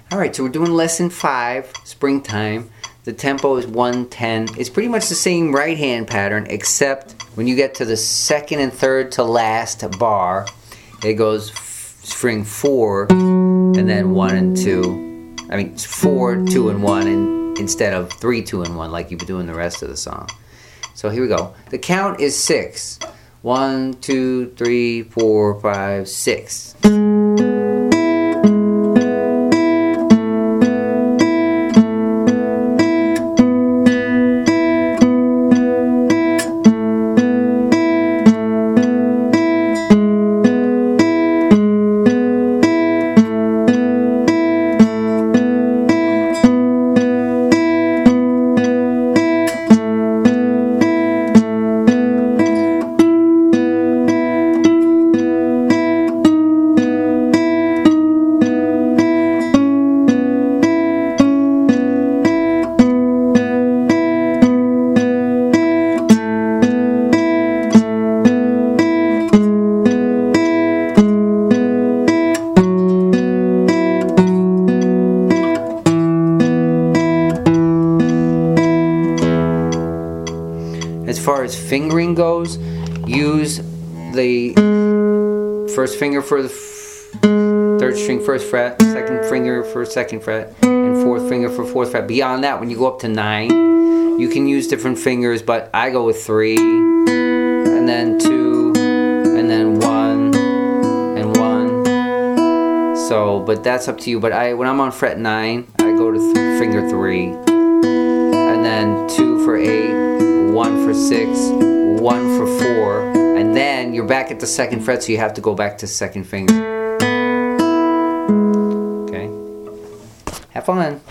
Alright, so we're doing lesson 5, springtime. The tempo is 110. It's pretty much the same right hand pattern, except when you get to the second and third to last bar, it goes string 4 and then 1 and 2. I mean 4, 2 and 1 and instead of 3, 2 and 1 like you've been doing the rest of the song. So here we go. The count is 6. 1, 2, 3, 4, 5, 6. As far as fingering goes, use the first finger for the third string first fret, second finger for second fret, and fourth finger for fourth fret. Beyond that, when you go up to 9, you can use different fingers, but I go with 3, and then 2, and then 1, and 1. So, but that's up to you. But when I'm on fret 9, I go to finger 3, and then 2 for 8. 1 for 6, 1 for 4, and then you're back at the second fret, so you have to go back to second finger. Okay? Have fun.